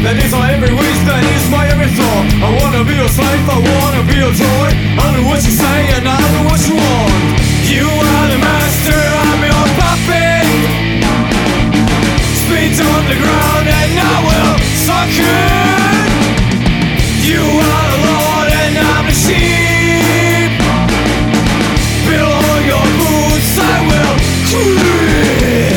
That is my every wish, that is my every thought. I wanna be your slave, I wanna be your toy. I know what you say and I know what you want. You are the master, I'm your puppet. Spit on the ground and I will suck it. You are the Lord and I'm the sheep. Below your boots I will creep.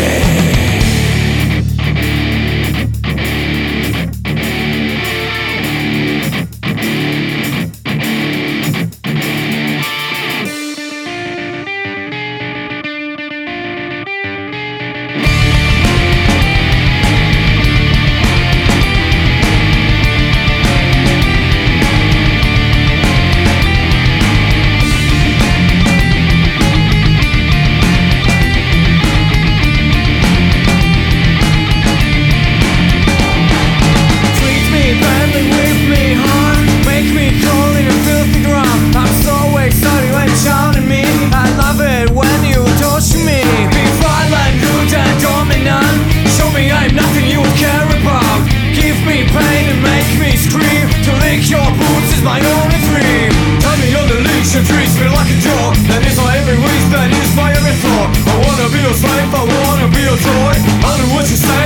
Your boots is my only dream. Tell me you're the leash and treats me like a dog. That is my every wish, that is my every thought. I wanna be your slave, I wanna be your toy. I know what you say